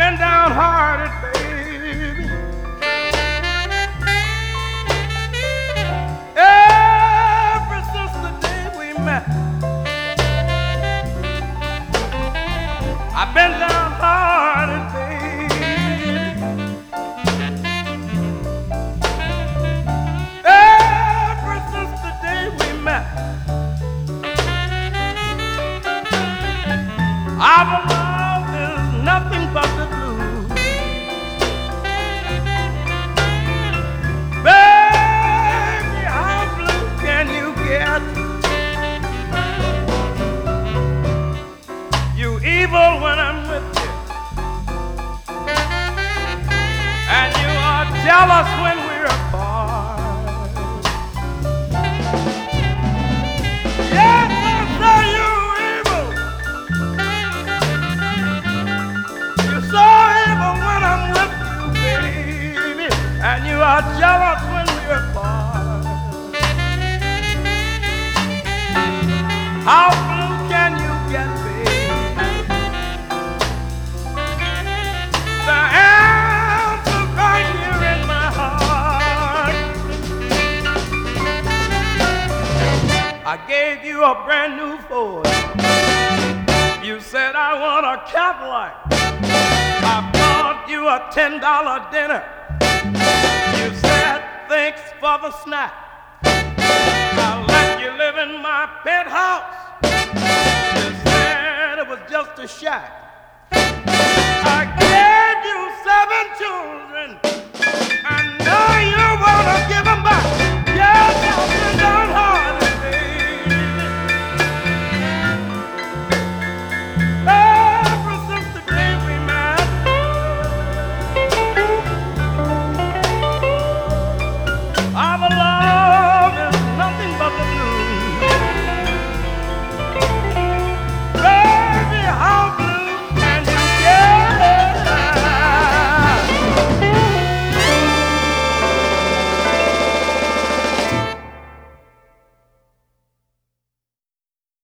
been downhearted, baby. Ever since the day we met, I've been downhearted, baby. Ever since the day we met, our love is nothing but the blues. Baby, how blue can you get? You evil when I'm with you, and you are jealous when we're apart. Yes, I say you evil. You're so evil when I'm with you, baby, and you are jealous when we're apart. How blue can you get, baby? The answer's right here in my heart. I gave you a brand new Ford. You said I want a Cadillac. I bought you a $10 dinner. You said thanks for the snack. I let you live in my penthouse. You said it was just a shack. I gave you 7 children, and now you wanna give 'em